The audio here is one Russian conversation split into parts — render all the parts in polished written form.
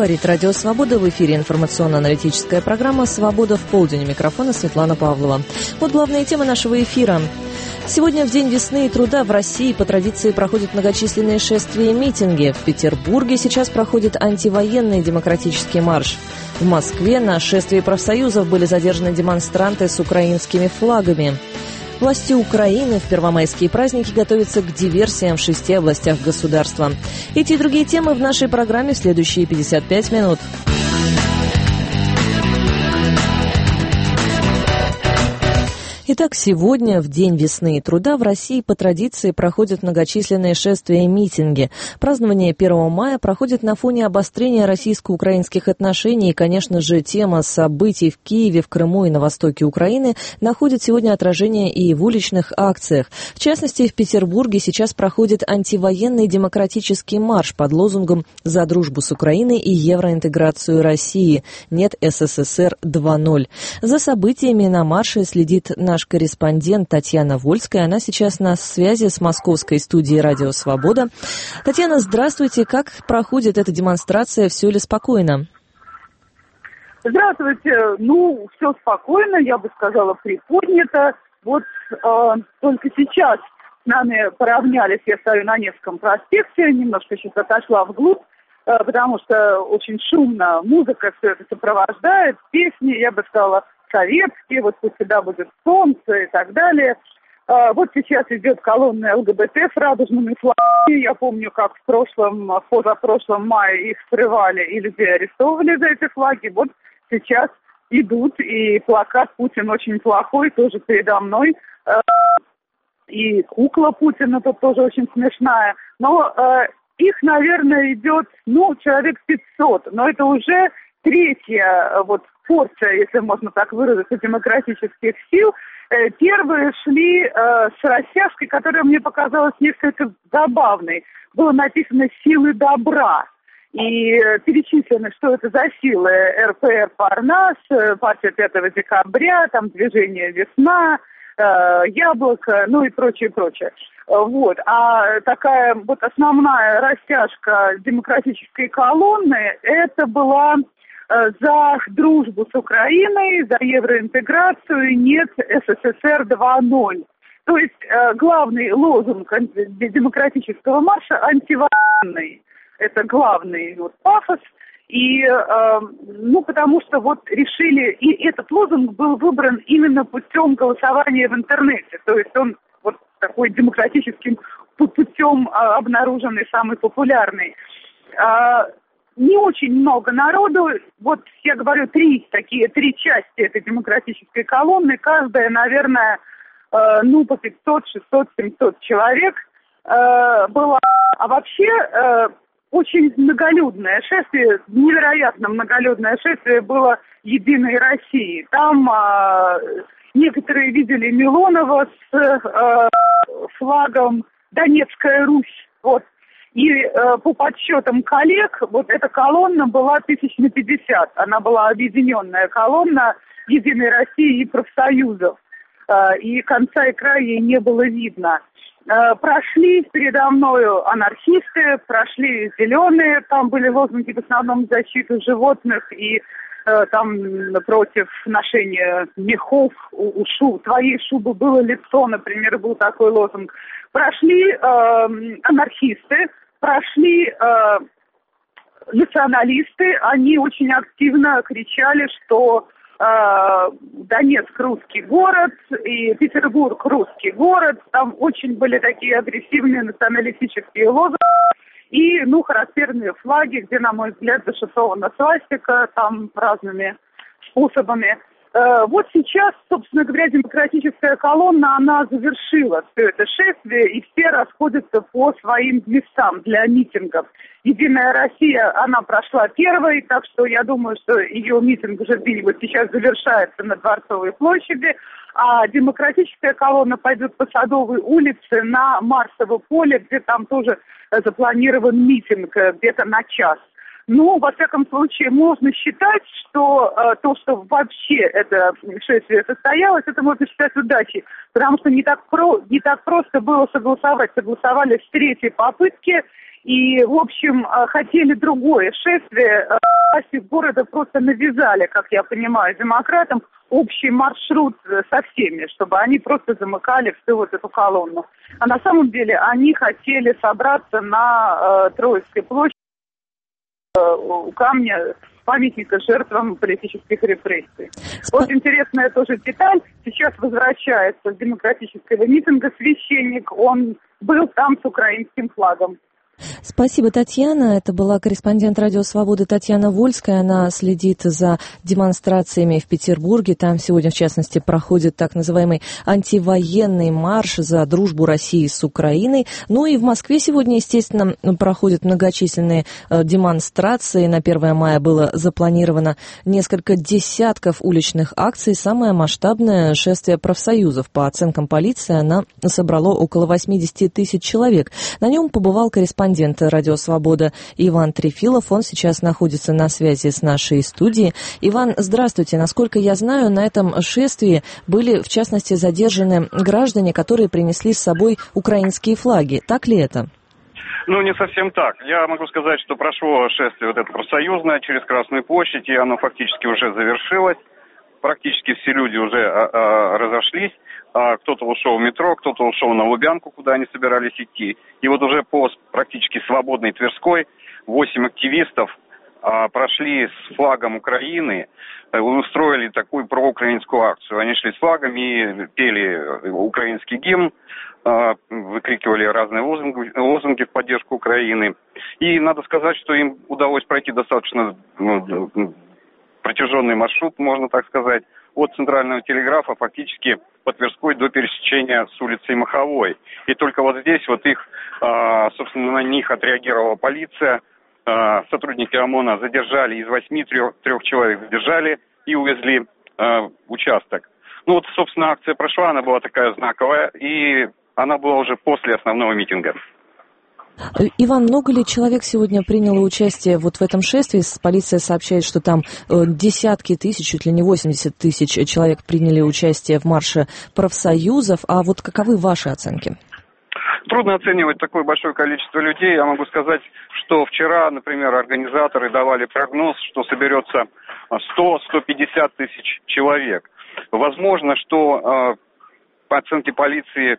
Говорит Радио Свобода. В эфире информационно-аналитическая программа «Свобода в полдень». У микрофона Светлана Павлова. Вот главные темы нашего эфира. Сегодня, в День весны и труда, в России по традиции проходят многочисленные шествия и митинги. В Петербурге сейчас проходит антивоенный демократический марш. В Москве на шествии профсоюзов были задержаны демонстранты с украинскими флагами. Власти Украины в первомайские праздники готовятся к диверсиям в 6 областях государства. Эти и другие темы в нашей программе в следующие 55 минут. Итак, сегодня, в День весны и труда, в России по традиции проходят многочисленные шествия и митинги. Празднование 1 мая проходит на фоне обострения российско-украинских отношений. И, конечно же, тема событий в Киеве, в Крыму и на востоке Украины находит сегодня отражение и в уличных акциях. В частности, в Петербурге сейчас проходит антивоенный демократический марш под лозунгом «За дружбу с Украиной и евроинтеграцию России. Нет СССР 2.0». За событиями на марше следит наш корреспондент Татьяна Вольская. Она сейчас на связи с московской студией «Радио Свобода». Татьяна, здравствуйте. Как проходит эта демонстрация? Все ли спокойно? Здравствуйте. Все спокойно, я бы сказала, приподнято. Вот только сейчас с нами поравнялись, я стою на Невском проспекте, немножко сейчас отошла вглубь, потому что очень шумно, музыка все это сопровождает, песни, я бы сказала, советские, вот пусть всегда будет солнце и так далее. Вот сейчас идет колонна ЛГБТ с радужными флагами. Я помню, как в позапрошлом мае их срывали и людей арестовывали за эти флаги. Вот сейчас идут, и плакат «Путин очень плохой» тоже передо мной. И кукла Путина тут тоже очень смешная. Но их, наверное, идет, человек 500. Но это уже третья порция, если можно так выразиться, демократических сил. Первые шли с растяжкой, которая мне показалась несколько забавной. Было написано «Силы добра». И перечислено, что это за силы. РПР «Парнас», партия 5 декабря, там движение «Весна», «Яблоко», и прочее. Вот. А такая основная растяжка демократической колонны, это была за дружбу с Украиной, за евроинтеграцию, нет СССР 2.0. То есть главный лозунг демократического марша антивоенный. Это главный пафос. И, потому что решили, и этот лозунг был выбран именно путем голосования в интернете. То есть он такой демократическим путем обнаруженный, самый популярный. Не очень много народу, я говорю, три части этой демократической колонны, каждая, наверное, по 500, 600, 700 человек была. А вообще очень многолюдное шествие, невероятно многолюдное шествие было «Единой России». Там некоторые видели Милонова с флагом «Донецкая Русь». И по подсчетам коллег, эта колонна была 50. Она была объединенная колонна «Единой России» и профсоюзов. И конца и края ей не было видно. Прошли передо мною анархисты, прошли зеленые, там были лозунги в основном в защиту животных и там против ношения мехов у шуб. Твоей шубы было лицо, например, был такой лозунг. Прошли анархисты, прошли националисты, они очень активно кричали, что Донецк русский город и Петербург русский город. Там очень были такие агрессивные националистические лозунги и, характерные флаги, где, на мой взгляд, зашифрована свастика, там разными способами. Сейчас, собственно говоря, демократическая колонна, она завершила все это шествие, и все расходятся по своим местам для митингов. «Единая Россия», она прошла первой, так что я думаю, что ее митинг уже где-нибудь сейчас завершается на Дворцовой площади, а демократическая колонна пойдет по Садовой улице на Марсово поле, где там тоже запланирован митинг где-то на час. Во всяком случае, можно считать, что то, что вообще это шествие состоялось, это можно считать удачей, потому что не так просто было согласовать. Согласовали с третьей попытки, И, в общем, хотели другое шествие. Власти города просто навязали, как я понимаю, демократам общий маршрут со всеми, чтобы они просто замыкали всю вот эту колонну. А на самом деле они хотели собраться на Троицкой площади у камня памятника жертвам политических репрессий. Вот интересная тоже деталь. Сейчас возвращается с демократического митинга священник. Он был там с украинским флагом. Спасибо, Татьяна. Это была корреспондент «Радио Свобода» Татьяна Вольская. Она следит за демонстрациями в Петербурге. Там сегодня, в частности, проходит так называемый антивоенный марш за дружбу России с Украиной. Ну и в Москве сегодня, естественно, проходят многочисленные демонстрации. На 1 мая было запланировано несколько десятков уличных акций. Самое масштабное шествие профсоюзов. По оценкам полиции, оно собрало около 80 тысяч человек. На нем побывал корреспондент «Радио Свобода» Иван Трефилов. Он сейчас находится на связи с нашей студией. Иван, здравствуйте. Насколько я знаю, на этом шествии были, в частности, задержаны граждане, которые принесли с собой украинские флаги. Так ли это? Ну, не совсем так. Я могу сказать, что прошло шествие вот это профсоюзное через Красную площадь, и оно фактически уже завершилось. Практически все люди уже разошлись. Кто-то ушел в метро, кто-то ушел на Лубянку, куда они собирались идти. И вот уже по практически свободной Тверской 8 активистов прошли с флагом Украины, устроили такую проукраинскую акцию. Они шли с флагами, пели украинский гимн, выкрикивали разные лозунги в поддержку Украины. И надо сказать, что им удалось пройти достаточно протяженный маршрут, можно так сказать, от Центрального телеграфа фактически по Тверской до пересечения с улицей Маховой. И только вот здесь вот их, собственно, на них отреагировала полиция. Сотрудники ОМОНа задержали, из 8 трех человек задержали и увезли в участок. Ну вот, собственно, акция прошла, она была такая знаковая, и она была уже после основного митинга. Иван, много ли человек сегодня приняло участие вот в этом шествии? Полиция сообщает, что там десятки тысяч, чуть ли не 80 тысяч человек приняли участие в марше профсоюзов. А вот каковы ваши оценки? Трудно оценивать такое большое количество людей. Я могу сказать, что вчера, например, организаторы давали прогноз, что соберется 100-150 тысяч человек. Возможно, что по оценке полиции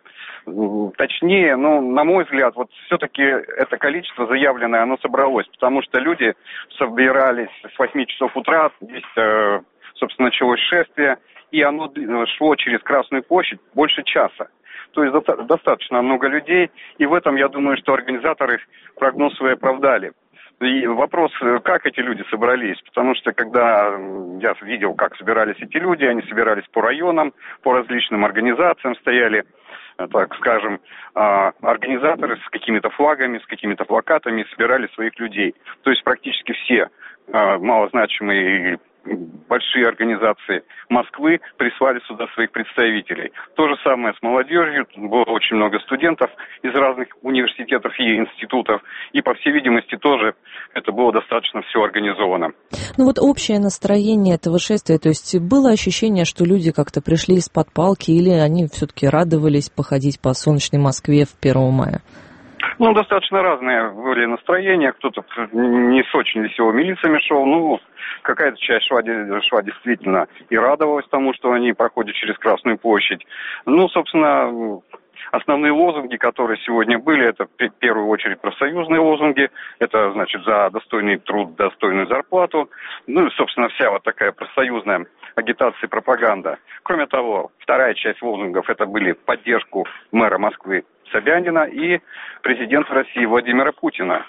точнее, но, на мой взгляд, вот все-таки это количество заявленное, оно собралось, потому что люди собирались с 8 часов утра, здесь, собственно, началось шествие, и оно шло через Красную площадь больше часа. То есть достаточно много людей, и в этом, я думаю, что организаторы прогноз свой оправдали. И вопрос, как эти люди собрались, потому что когда я видел, как собирались эти люди, они собирались по районам, по различным организациям, стояли, так скажем, организаторы с какими-то флагами, с какими-то плакатами, собирали своих людей. То есть практически все малозначимые большие организации Москвы прислали сюда своих представителей. То же самое с молодежью. Было очень много студентов из разных университетов и институтов. И, по всей видимости, тоже это было достаточно все организовано. Ну вот общее настроение этого шествия, то есть было ощущение, что люди как-то пришли из-под палки, или они все-таки радовались походить по солнечной Москве в 1 мая? Ну, достаточно разные были настроения. Кто-то не с очень веселыми лицами шел. Ну, какая-то часть шла действительно и радовалась тому, что они проходят через Красную площадь. Ну, собственно, основные лозунги, которые сегодня были, это в первую очередь профсоюзные лозунги. Это, значит, за достойный труд, достойную зарплату. Ну, и, собственно, вся вот такая профсоюзная агитация и пропаганда. Кроме того, вторая часть лозунгов, это были в поддержку мэра Москвы Собянина и президента России Владимира Путина.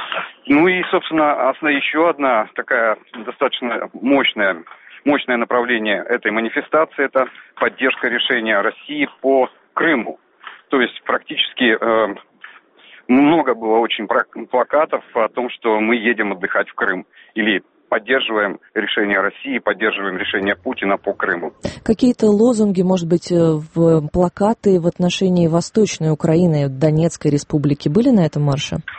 Ну и, собственно, еще одна такая достаточно мощное направление этой манифестации – это поддержка решения России по Крыму. То есть практически много было очень плакатов о том, что мы едем отдыхать в Крым или поддерживаем решение России, поддерживаем решение Путина по Крыму. Какие-то лозунги, может быть, плакаты в отношении Восточной Украины, Донецкой республики были на этом марше?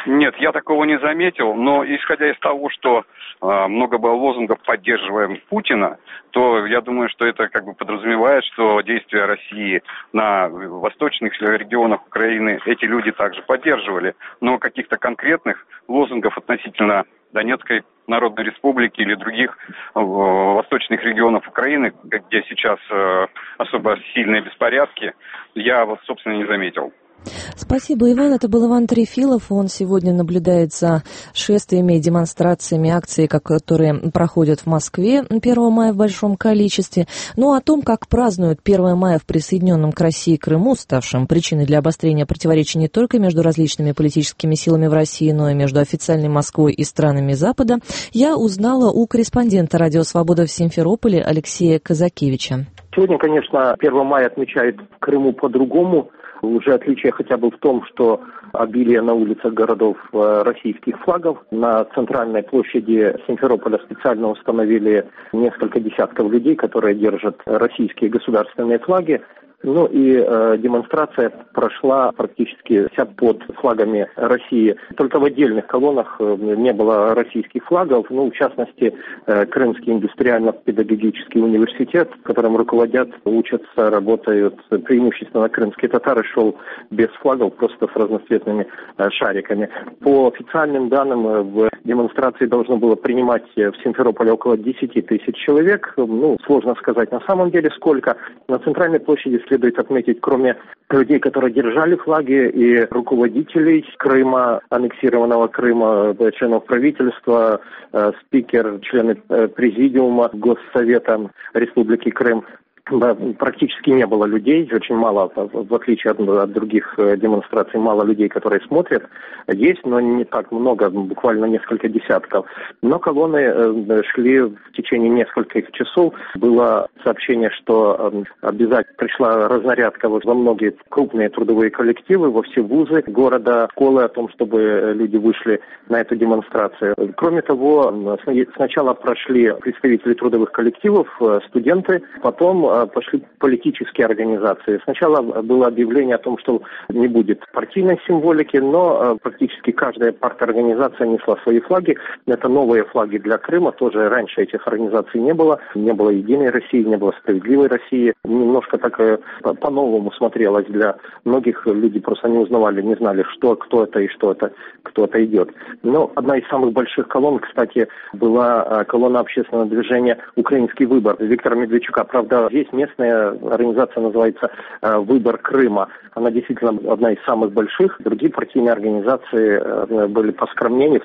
Нет, я такого не заметил, но исходя из того, что много было лозунгов «поддерживаем Путина», то я думаю, что это как бы подразумевает, что действия России на восточных регионах Украины эти люди также поддерживали. Но каких-то конкретных лозунгов относительно Донецкой Народной Республики или других восточных регионов Украины, где сейчас особо сильные беспорядки, я вот, собственно, не заметил. Спасибо, Иван. Это был Иван Трефилов. Он сегодня наблюдает за шествиями, демонстрациями, акциями, которые проходят в Москве 1 мая в большом количестве. Ну, о том, как празднуют 1 мая в присоединенном к России Крыму, ставшем причиной для обострения противоречий не только между различными политическими силами в России, но и между официальной Москвой и странами Запада, я узнала у корреспондента «Радио Свобода» в Симферополе Алексея Казакевича. Сегодня, конечно, 1 мая отмечают в Крыму по-другому. Уже отличие хотя бы в том, что обилие на улицах городов российских флагов. На центральной площади Симферополя специально установили несколько десятков людей, которые держат российские государственные флаги. Ну и демонстрация прошла практически вся под флагами России. Только в отдельных колоннах не было российских флагов. Ну, в частности, Крымский индустриально-педагогический университет, которым руководят, учатся, работают преимущественно крымские татары, шел без флагов, просто с разноцветными шариками. По официальным данным, в демонстрации должно было принимать в Симферополе около 10 тысяч человек. Ну, сложно сказать на самом деле сколько. На центральной площади следует отметить, кроме людей, которые держали флаги, и руководителей Крыма, аннексированного Крыма, членов правительства, спикер, члены президиума Госсовета Республики Крым. Практически не было людей, очень мало, в отличие от других демонстраций, мало людей, которые смотрят. Есть, но не так много, буквально несколько десятков. Но колонны шли в течение нескольких часов. Было сообщение, что обязательно пришла разнарядка во многие крупные трудовые коллективы, во все вузы города, школы, о том, чтобы люди вышли на эту демонстрацию. Кроме того, сначала прошли представители трудовых коллективов, студенты, потом пошли политические организации. Сначала было объявление о том, что не будет партийной символики, но практически каждая парторганизация несла свои флаги. Это новые флаги для Крыма. Тоже раньше этих организаций не было. Не было Единой России, не было Справедливой России. Немножко так по-новому смотрелось для многих. Люди просто не узнавали, не знали, кто это и что это, кто это идет. Но одна из самых больших колонн, кстати, была колонна общественного движения «Украинский выбор» Виктора Медведчука. Правда, здесь местная организация называется «Выбор Крыма». Она действительно одна из самых больших. Другие партийные организации были поскромнее,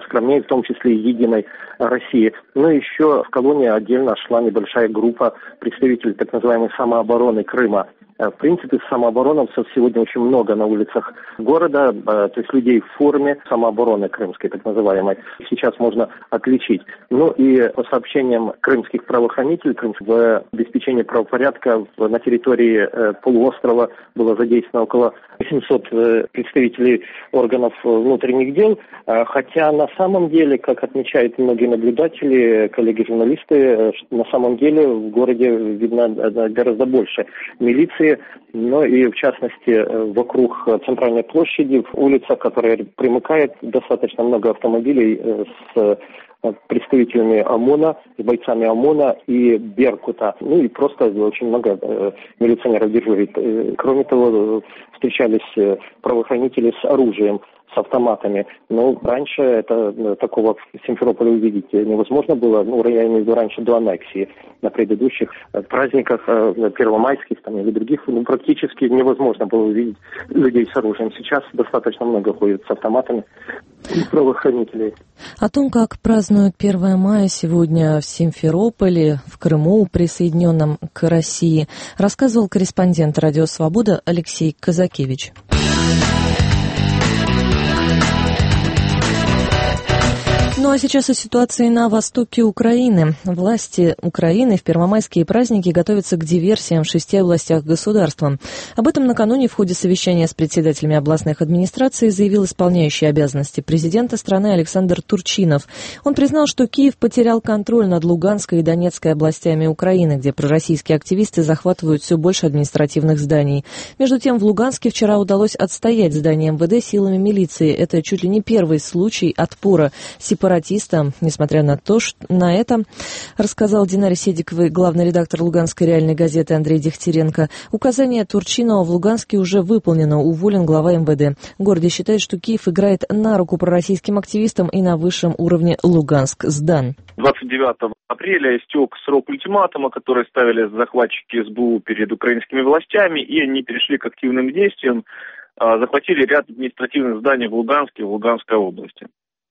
в том числе и «Единой России». Ну и еще в колонне отдельно шла небольшая группа представителей так называемой самообороны Крыма. В принципе, самооборонцев сегодня очень много на улицах города, то есть людей в форме самообороны крымской, так называемой, сейчас можно отличить. Ну и по сообщениям крымских правоохранителей, в обеспечении правопорядка на территории полуострова было задействовано около 800 представителей органов внутренних дел, хотя на самом деле, как отмечают многие наблюдатели, коллеги-журналисты, на самом деле в городе видно гораздо больше милиции, но и в частности вокруг центральной площади, в улицах, которые примыкают, достаточно много автомобилей с представителями ОМОНа, с бойцами ОМОНа и Беркута. Ну и просто очень много милиционеров дежурит. Кроме того, встречались правоохранители с оружием, с автоматами. Но раньше такого в Симферополе увидеть невозможно было. Ну, я имею в виду раньше, до аннексии. На предыдущих праздниках, первомайских там, или других, практически невозможно было увидеть людей с оружием. Сейчас достаточно много ходит с автоматами правоохранителей. О том, как празднуют 1 мая сегодня в Симферополе, в Крыму, присоединенном к России, рассказывал корреспондент «Радио Свобода» Алексей Казакевич. Ну а сейчас о ситуации на востоке Украины. Власти Украины в первомайские праздники готовятся к диверсиям в 6 областях государства. Об этом накануне в ходе совещания с председателями областных администраций заявил исполняющий обязанности президента страны Александр Турчинов. Он признал, что Киев потерял контроль над Луганской и Донецкой областями Украины, где пророссийские активисты захватывают все больше административных зданий. Между тем, в Луганске вчера удалось отстоять здание МВД силами милиции. Это чуть ли не первый случай отпора сепаратистам. Несмотря на то, что на это, рассказал Динаре Седиковой главный редактор Луганской реальной газеты Андрей Дегтяренко, указание Турчинова в Луганске уже выполнено, уволен глава МВД. В городе считают, что Киев играет на руку пророссийским активистам и на высшем уровне Луганск сдан. 29 апреля истек срок ультиматума, который ставили захватчики СБУ перед украинскими властями, и они перешли к активным действиям, захватили ряд административных зданий в Луганске и в Луганской области.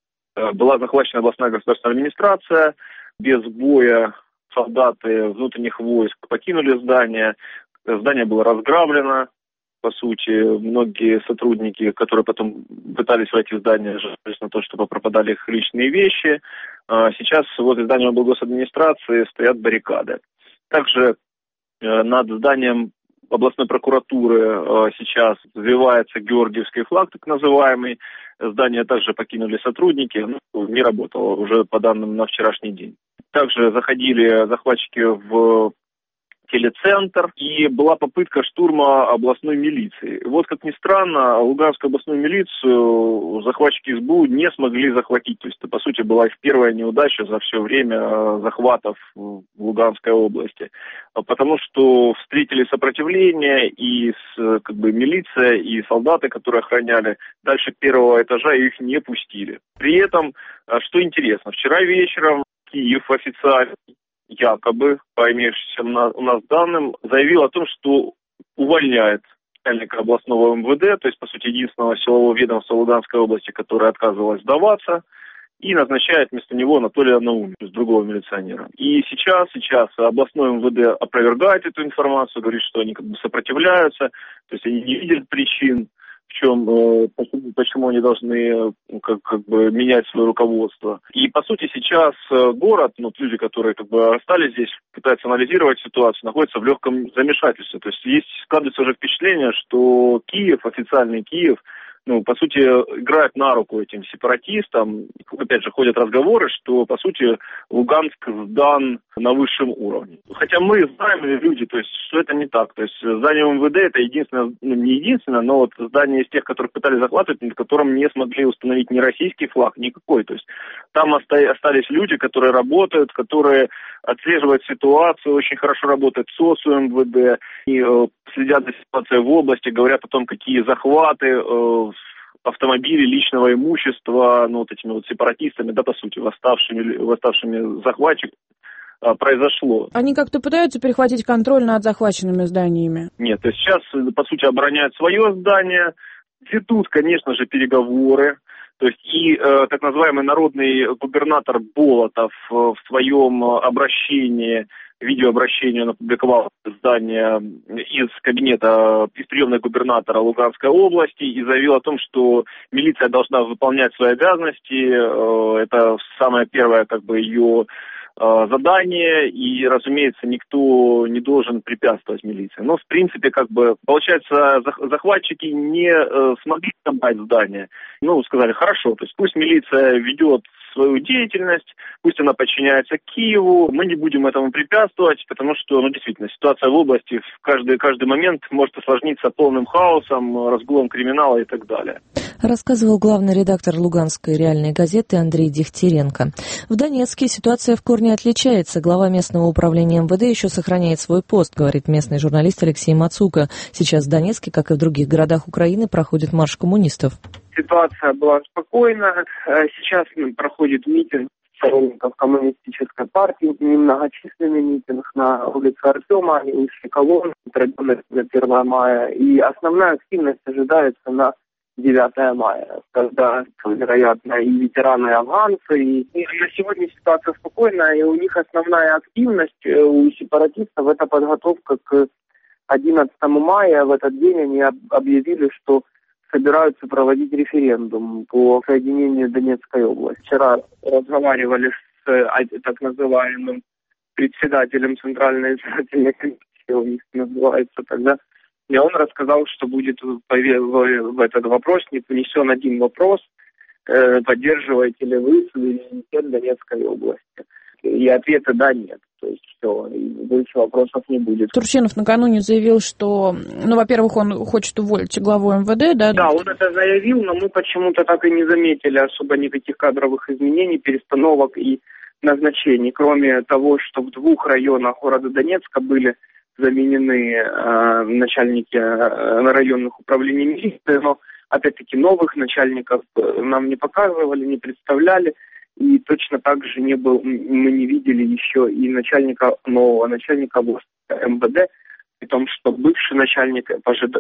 Была захвачена областная государственная администрация, без боя солдаты внутренних войск покинули здание, здание было разграблено, по сути, многие сотрудники, которые потом пытались войти в здание, жаловались на то, что пропадали их личные вещи. Сейчас возле здания облгосадминистрации стоят баррикады. Также над зданием областной прокуратуры сейчас взвивается георгиевский флаг, так называемый. Здание также покинули сотрудники, не работало уже по данным на вчерашний день. Также заходили захватчики в телецентр, и была попытка штурма областной милиции. Вот, как ни странно, Луганскую областную милицию захватчики СБУ не смогли захватить. То есть, это, по сути, была их первая неудача за все время захватов в Луганской области. Потому что встретили сопротивление, и милиция, и солдаты, которые охраняли, дальше первого этажа их не пустили. При этом, что интересно, вчера вечером Киев официально, якобы, по имеющимся у нас данным, заявил о том, что увольняет начальника областного МВД, то есть, по сути, единственного силового ведомства Луганской области, которое отказывалось сдаваться, и назначает вместо него Анатолия Наумова, то есть другого милиционера. И сейчас областной МВД опровергает эту информацию, говорит, что они сопротивляются, то есть они не видят причин, в чем, почему они должны менять свое руководство. И, по сути, сейчас город, люди, которые остались здесь, пытаются анализировать ситуацию, находятся в легком замешательстве. То есть складывается уже впечатление, что Киев, официальный Киев, по сути, играет на руку этим сепаратистам. Опять же, ходят разговоры, что, по сути, Луганск сдан на высшем уровне. Хотя мы знаем, люди, то есть, что это не так. То есть, здание МВД это единственное, не единственное, но вот здание из тех, которых пытались захватывать, на котором не смогли установить ни российский флаг, никакой. То есть, там остались люди, которые работают, которые отслеживают ситуацию, очень хорошо работают СОС у МВД, и следят за ситуацией в области, говорят о том, какие захваты автомобилей, личного имущества, этими сепаратистами, по сути, восставшими захватчиками произошло. Они как-то пытаются перехватить контроль над захваченными зданиями? Нет, то есть сейчас, по сути, обороняют свое здание, ведут, конечно же, переговоры. То есть и так называемый народный губернатор Болотов в своем обращении, видеообращении, он опубликовал здание из кабинета, из приемной губернатора Луганской области и заявил о том, что милиция должна выполнять свои обязанности. Это самое первое, ее задание, и, разумеется, никто не должен препятствовать милиции. Но, в принципе, получается, захватчики не смогли собрать здание. Сказали, хорошо, то есть пусть милиция ведет свою деятельность, пусть она подчиняется Киеву, мы не будем этому препятствовать, потому что, действительно, ситуация в области в каждый момент может осложниться полным хаосом, разгулом криминала и так далее. Рассказывал главный редактор Луганской реальной газеты Андрей Дегтяренко. В Донецке ситуация в корне отличается. Глава местного управления МВД еще сохраняет свой пост, говорит местный журналист Алексей Мацука. Сейчас в Донецке, как и в других городах Украины, проходит марш коммунистов. Ситуация была спокойна. Сейчас проходит митинг сторонников коммунистической партии, немногочисленный митинг на улице Артема, они вышли колонны, традиционно на 1 мая. И основная активность ожидается на 9 мая, когда, вероятно, и ветераны, и афганцы. И на сегодня ситуация спокойная, и у них основная активность у сепаратистов – это подготовка к 11 мая. В этот день они объявили, что собираются проводить референдум по соединению Донецкой области. Вчера разговаривали с так называемым председателем Центральной избирательной комиссии, у них называется тогда, и он рассказал, что будет в этот вопрос не внесен один вопрос, поддерживаете ли вы суверенитет Донецкой области. И ответа да, нет. То есть все, больше вопросов не будет. Турчинов накануне заявил, что, во-первых, он хочет уволить главу МВД, да? Да, он это заявил, но мы почему-то так и не заметили особо никаких кадровых изменений, перестановок и назначений, кроме того, что в 2 районах города Донецка были заменены начальники районных управлений милиции, но опять-таки новых начальников нам не показывали, не представляли. И точно так же мы не видели еще и нового начальника МВД, при том, что бывший начальник,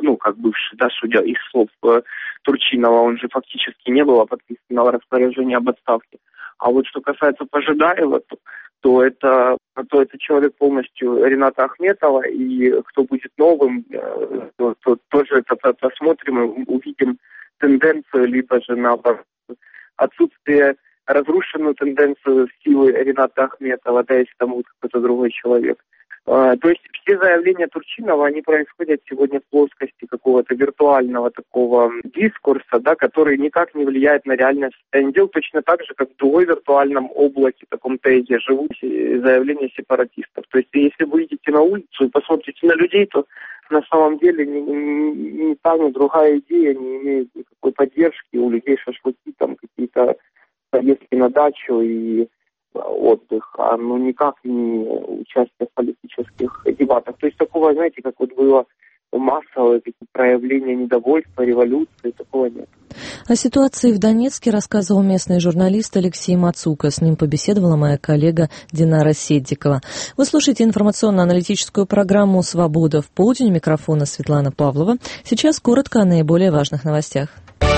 судя из слов Турчинова, он же фактически не было подписано распоряжение об отставке. А вот что касается Пожидаева, то это человек полностью Рената Ахметова, и кто будет новым, то тоже это посмотрим и увидим тенденцию, либо же наоборот отсутствие, разрушенную тенденцию силы Рената Ахметова, да, если там будет какой-то другой человек. То есть все заявления Турчинова, они происходят сегодня в плоскости какого-то виртуального такого дискурса, да, который никак не влияет на реальное состояние дел, точно так же, как в другой виртуальном облаке, таком тейзе, живут заявления сепаратистов. То есть если вы выйдете на улицу и посмотрите на людей, то на самом деле ни та, ни другая идея не имеет никакой поддержки. У людей шашлыки, там какие-то поездки на дачу и отдых, а никак не участие в политических дебатах. То есть такого, знаете, как вот было массовое проявление недовольства, революции, такого нет. О ситуации в Донецке рассказывал местный журналист Алексей Мацука. С ним побеседовала моя коллега Динара Седдикова. Вы слушаете информационно-аналитическую программу «Свобода в полдень». У микрофона Светлана Павлова. Сейчас коротко о наиболее важных новостях.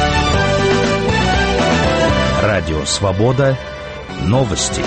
Радио «Свобода». Новости.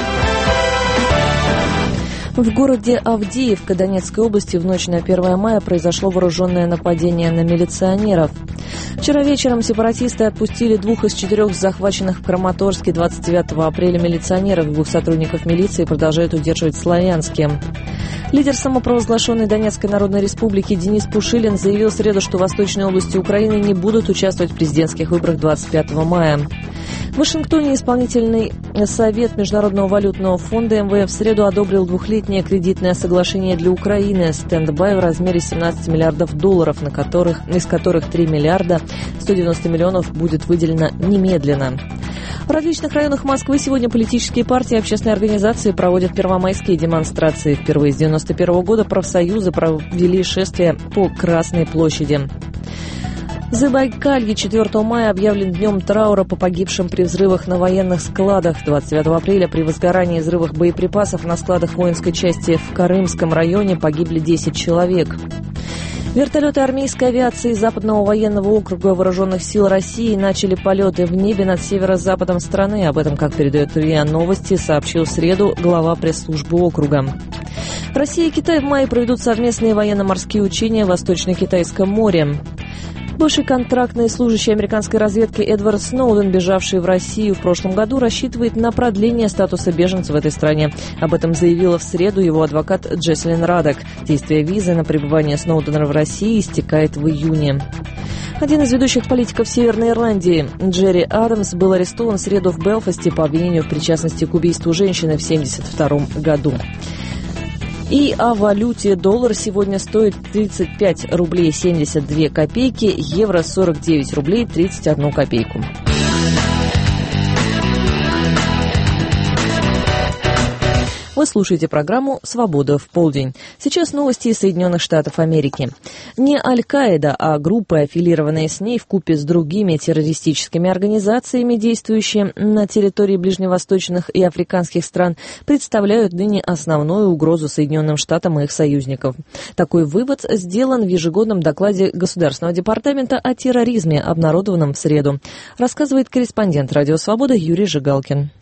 В городе Авдеевка Донецкой области в ночь на 1 мая произошло вооруженное нападение на милиционеров. Вчера вечером сепаратисты отпустили 2 из 4 захваченных в Краматорске 29 апреля милиционеров. 2 сотрудников милиции продолжают удерживать в Славянске. Лидер самопровозглашенной Донецкой Народной Республики Денис Пушилин заявил в среду, что восточные области Украины не будут участвовать в президентских выборах 25 мая. В Вашингтоне исполнительный совет Международного валютного фонда МВФ в среду одобрил 2-летнее кредитное соглашение для Украины стендбай в размере $17 миллиардов, из которых 3 миллиарда 190 миллионов будет выделено немедленно. В различных районах Москвы сегодня политические партии и общественные организации проводят первомайские демонстрации. Впервые с 1991 года профсоюзы провели шествие по Красной площади. В Забайкалье 4 мая объявлен днем траура по погибшим при взрывах на военных складах. 29 апреля при возгорании и взрывах боеприпасов на складах воинской части в Карымском районе погибли 10 человек. Вертолеты армейской авиации Западного военного округа Вооруженных сил России начали полеты в небе над северо-западом страны. Об этом, как передает РИА Новости, сообщил в среду глава пресс-службы округа. Россия и Китай в мае проведут совместные военно-морские учения в Восточно-Китайском море. Бывший контрактный служащий американской разведки Эдвард Сноуден, бежавший в Россию в прошлом году, рассчитывает на продление статуса беженца в этой стране. Об этом заявила в среду его адвокат Джеслин Радок. Действие визы на пребывание Сноудена в России истекает в июне. Один из ведущих политиков Северной Ирландии, Джерри Адамс, был арестован в среду в Белфасте по обвинению в причастности к убийству женщины в 1972 году. И о валюте. Доллар сегодня стоит 35 рублей 72 копейки, евро 49 рублей 31 копейку. Вы слушаете программу «Свобода в полдень». Сейчас новости из Соединенных Штатов Америки. Не Аль-Каида, а группы, аффилированные с ней вкупе с другими террористическими организациями, действующие на территории ближневосточных и африканских стран, представляют ныне основную угрозу Соединенным Штатам и их союзников. Такой вывод сделан в ежегодном докладе Государственного департамента о терроризме, обнародованном в среду, рассказывает корреспондент «Радио Свобода» Юрий Жигалкин.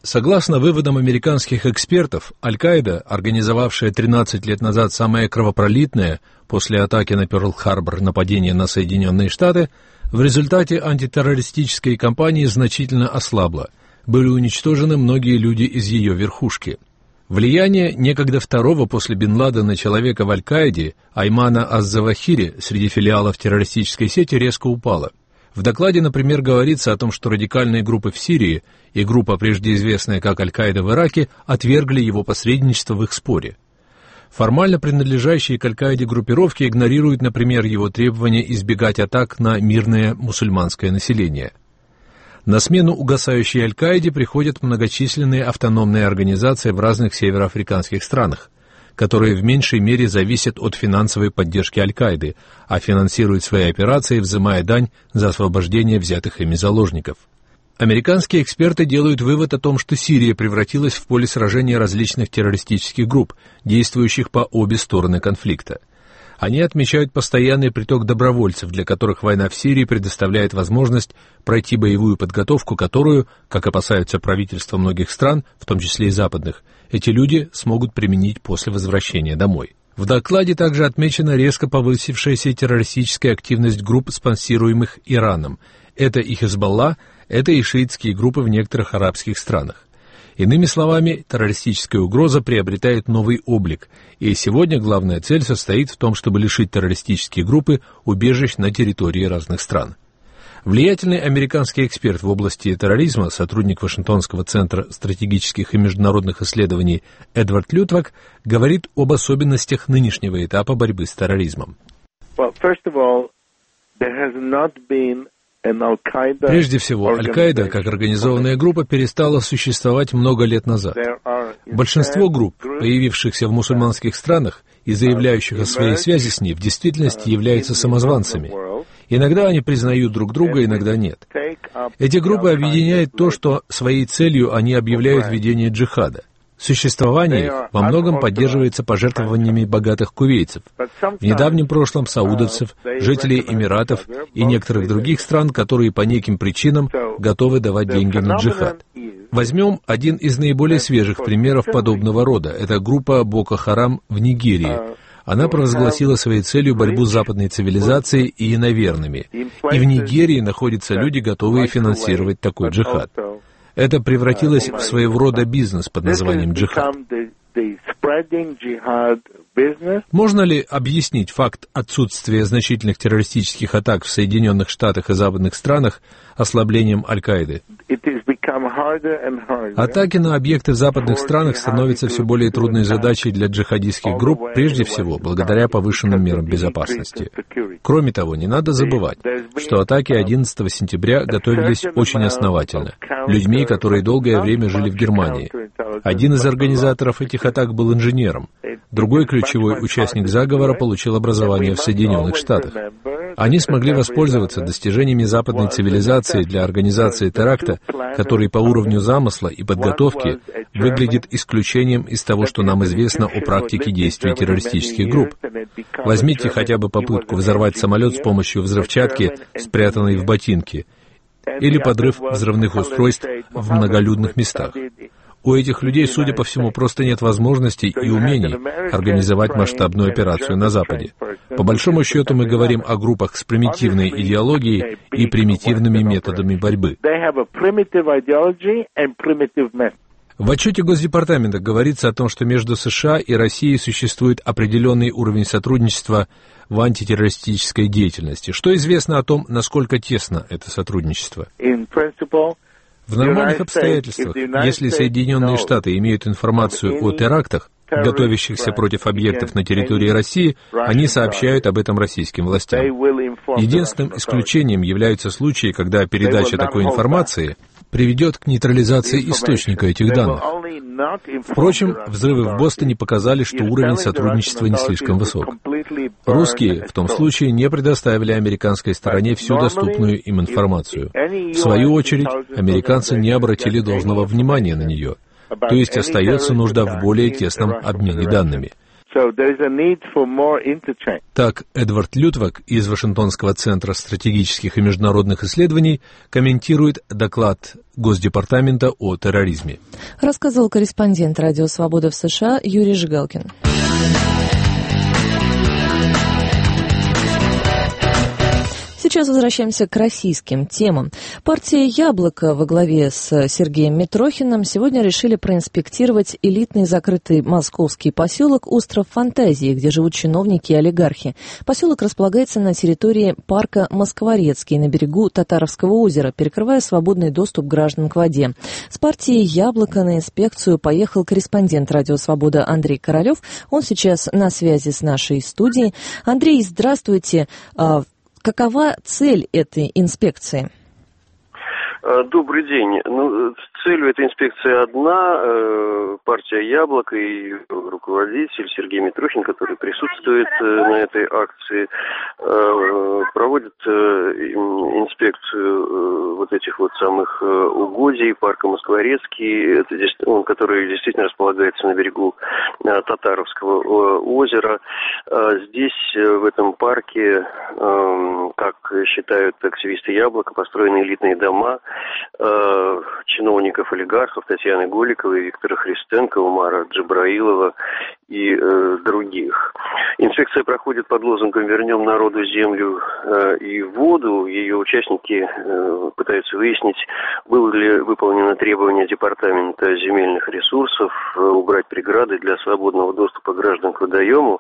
Согласно выводам американских экспертов, Аль-Каида, организовавшая 13 лет назад самое кровопролитное после атаки на Пёрл-Харбор нападение на Соединенные Штаты, в результате антитеррористической кампании значительно ослабла. Были уничтожены многие люди из ее верхушки. Влияние некогда второго после Бен Ладена человека в Аль-Каиде, Аймана Аз-Завахири, среди филиалов террористической сети резко упало. В докладе, например, говорится о том, что радикальные группы в Сирии и группа, прежде известная как Аль-Каида в Ираке, отвергли его посредничество в их споре. Формально принадлежащие к Аль-Каиде группировки игнорируют, например, его требования избегать атак на мирное мусульманское население. На смену угасающей Аль-Каиде приходят многочисленные автономные организации в разных североафриканских странах, которые в меньшей мере зависят от финансовой поддержки Аль-Каиды, а финансируют свои операции, взимая дань за освобождение взятых ими заложников. Американские эксперты делают вывод о том, что Сирия превратилась в поле сражения различных террористических групп, действующих по обе стороны конфликта. Они отмечают постоянный приток добровольцев, для которых война в Сирии предоставляет возможность пройти боевую подготовку, которую, как опасаются правительства многих стран, в том числе и западных, эти люди смогут применить после возвращения домой. В докладе также отмечена резко повысившаяся террористическая активность групп, спонсируемых Ираном. Это и Хизбалла, это и шиитские группы в некоторых арабских странах. Иными словами, террористическая угроза приобретает новый облик, и сегодня главная цель состоит в том, чтобы лишить террористические группы убежищ на территории разных стран. Влиятельный американский эксперт в области терроризма, сотрудник Вашингтонского центра стратегических и международных исследований Эдвард Лютвак, говорит об особенностях нынешнего этапа борьбы с терроризмом. Прежде всего, Аль-Каида, как организованная группа, перестала существовать много лет назад. Большинство групп, появившихся в мусульманских странах и заявляющих о своей связи с ней, в действительности являются самозванцами. Иногда они признают друг друга, иногда нет. Эти группы объединяет то, что своей целью они объявляют ведение джихада. Существование их во многом поддерживается пожертвованиями богатых кувейцев, в недавнем прошлом саудовцев, жителей Эмиратов и некоторых других стран, которые по неким причинам готовы давать деньги на джихад. Возьмем один из наиболее свежих примеров подобного рода. Это группа Боко Харам в Нигерии. Она провозгласила своей целью борьбу с западной цивилизацией и иноверными. И в Нигерии находятся люди, готовые финансировать такой джихад. Это превратилось в своего рода бизнес под названием джихад. Можно ли объяснить факт отсутствия значительных террористических атак в Соединенных Штатах и западных странах ослаблением Аль-Каиды? Атаки на объекты в западных странах становятся все более трудной задачей для джихадистских групп, прежде всего, благодаря повышенным мерам безопасности. Кроме того, не надо забывать, что атаки 11 сентября готовились очень основательно, людьми, которые долгое время жили в Германии. Один из организаторов этих атак был инженером. Другой ключевой участник заговора получил образование в Соединенных Штатах. Они смогли воспользоваться достижениями западной цивилизации для организации теракта, который по уровню замысла и подготовки выглядит исключением из того, что нам известно о практике действий террористических групп. Возьмите хотя бы попытку взорвать самолет с помощью взрывчатки, спрятанной в ботинке, или подрыв взрывных устройств в многолюдных местах. У этих людей, судя по всему, просто нет возможностей и умений организовать масштабную операцию на Западе. По большому счету мы говорим о группах с примитивной идеологией и примитивными методами борьбы. В отчете Госдепартамента говорится о том, что между США и Россией существует определенный уровень сотрудничества в антитеррористической деятельности. Что известно о том, насколько тесно это сотрудничество? В нормальных обстоятельствах, если Соединенные Штаты имеют информацию о терактах, готовящихся против объектов на территории России, они сообщают об этом российским властям. Единственным исключением являются случаи, когда передача такой информации приведет к нейтрализации источника этих данных. Впрочем, взрывы в Бостоне показали, что уровень сотрудничества не слишком высок. Русские в том случае не предоставили американской стороне всю доступную им информацию. В свою очередь, американцы не обратили должного внимания на нее. То есть остается нужда в более тесном обмене данными. Так, Эдвард Лютвак из Вашингтонского центра стратегических и международных исследований комментирует доклад Госдепартамента о терроризме. Рассказывал корреспондент Радио Свобода в США Юрий Жигалкин. Сейчас возвращаемся к российским темам. Партия «Яблоко» во главе с Сергеем Митрохиным сегодня решили проинспектировать элитный закрытый московский поселок Остров Фантазии, где живут чиновники и олигархи. Поселок располагается на территории парка Москворецкий на берегу Татаровского озера, перекрывая свободный доступ граждан к воде. С партией «Яблоко» на инспекцию поехал корреспондент «Радио Свобода» Андрей Королев. Он сейчас на связи с нашей студией. Андрей, здравствуйте. Какова цель этой инспекции? Добрый день. Цель этой инспекции одна. Партия «Яблоко» и руководитель Сергей Митрохин, который присутствует на этой акции, проводит инспекцию вот этих вот самых угодий парка Москворецкий, который действительно располагается на берегу Татаровского озера. Здесь, в этом парке, как считают активисты «Яблоко», построены элитные дома чиновников, олигархов Татьяны Голиковой, Виктора Христенко, Умара Джабраилова и других. Инспекция проходит под лозунгом «Вернем народу землю и воду». Ее участники пытаются выяснить, было ли выполнено требование Департамента земельных ресурсов убрать преграды для свободного доступа граждан к водоему.